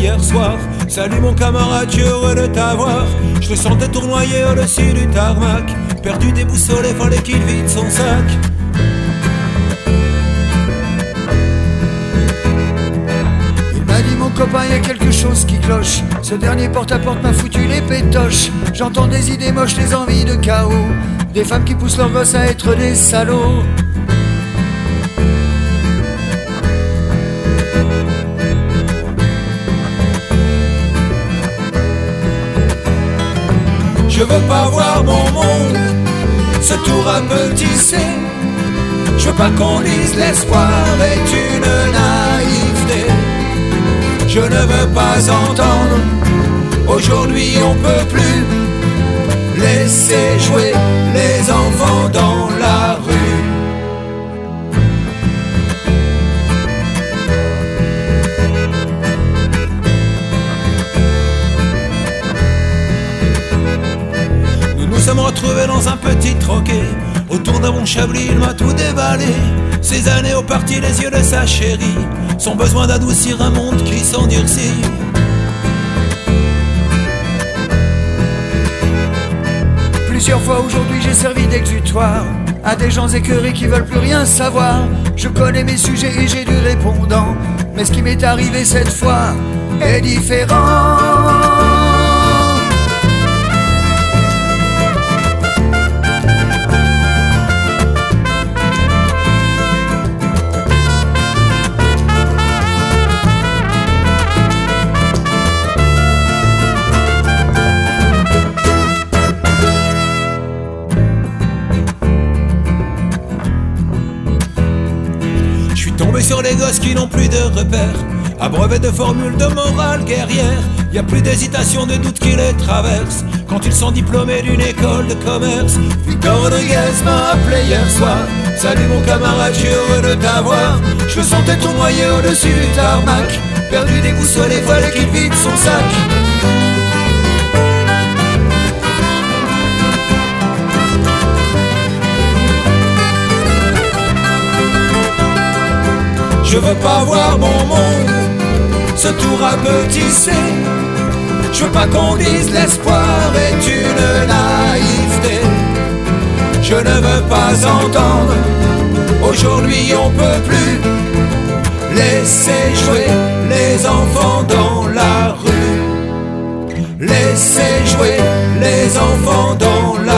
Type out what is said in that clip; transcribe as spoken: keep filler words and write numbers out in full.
hier soir. Salut mon camarade, je suis heureux de t'avoir. Je le sentais tournoyer au-dessus du tarmac. Perdu déboussolé, fallait qu'il vide son sac. Il m'a dit mon copain, y a quelque chose qui cloche. Ce dernier porte-à-porte m'a foutu les pétoches. J'entends des idées moches, des envies de chaos. Des femmes qui poussent leurs gosses à être des salauds. Je veux pas voir mon monde se tout rapetisser. Je veux pas qu'on dise l'espoir est une naïveté. Je ne veux pas entendre aujourd'hui on peut plus laisser jouer les enfants dans la rue. Nous nous sommes retrouvés dans un petit troquet. Autour d'un bon chablis, il m'a tout déballé. Ces années au parti, les yeux de sa chérie, son besoin d'adoucir un monde qui s'endurcit. Plusieurs fois aujourd'hui j'ai servi d'exutoire à des gens écœurés qui veulent plus rien savoir. Je connais mes sujets et j'ai du répondant, mais ce qui m'est arrivé cette fois est différent. Tombé sur les gosses qui n'ont plus de repères, abreuvés de formules de morale guerrière. Y a plus d'hésitation, de doute qui les traverse quand ils sont diplômés d'une école de commerce. Victor Rodriguez m'a appelé hier soir. Salut mon camarade, je suis heureux de t'avoir. Je le sentais tournoyer au-dessus du tarmac. Perdu déboussolé, fallait qu'il vide son sac. Je veux pas voir mon monde se tout rapetisser. Je veux pas qu'on dise l'espoir est une naïveté. Je ne veux pas entendre aujourd'hui on peut plus laisser jouer les enfants dans la rue. Laisser jouer les enfants dans la rue.